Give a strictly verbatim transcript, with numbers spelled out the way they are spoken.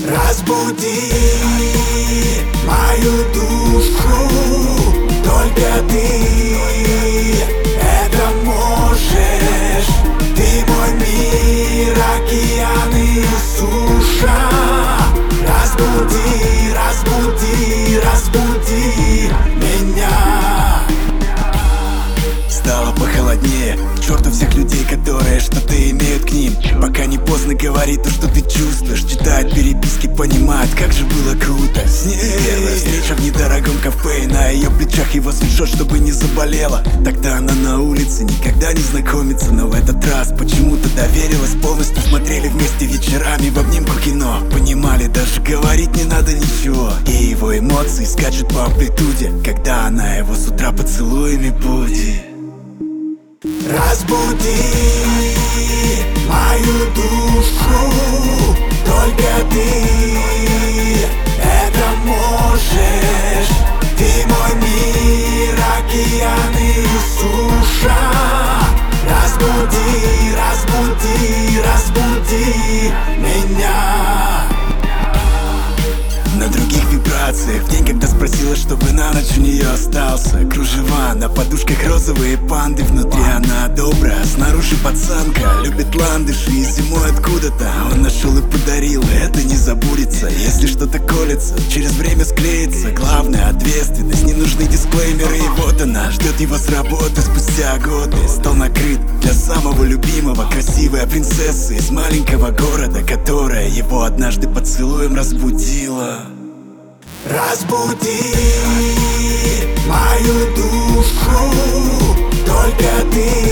Разбуди мою душу, только ты это можешь. Ты мой мир, океан и суша. Разбуди, разбуди, разбуди меня. Стало похолоднее, к черту всех людей, которые что-то имеют к ним. Пока не поздно говорить то, что ты чувствуешь. Читать переписки, понимать, как же было круто с ней. Первая встреча в недорогом кафе, и на ее плечах его свитшот, чтобы не заболела. Тогда она на улице, никогда не знакомится, но в этот раз почему-то доверилась полностью. Смотрели вместе вечерами в обнимку кино. Понимали, даже говорить не надо ничего. И его эмоции скачут по амплитуде, когда она его с утра поцелуями будет. Разбуди мою душу, только ты это можешь. Ты мой мир, океан и суша. Разбуди, разбуди, разбуди меня. На других вибрациях, в день, когда спросила, чтобы на ночь у нее остался. Кружева на подушках, розовые панды. Внутри она добрая, снаружи пацанка. Любит ландыши и зимой откуда-то он нашел и подарил. Это не забудется, если что-то колется, через время склеится. Главное — ответственность, не нужны дисклеймеры. И вот она ждет его с работы спустя годы. Стол накрыт для самого любимого, красивая принцесса из маленького города, которая его однажды поцелуем разбудила. Разбуди мою душу, только ты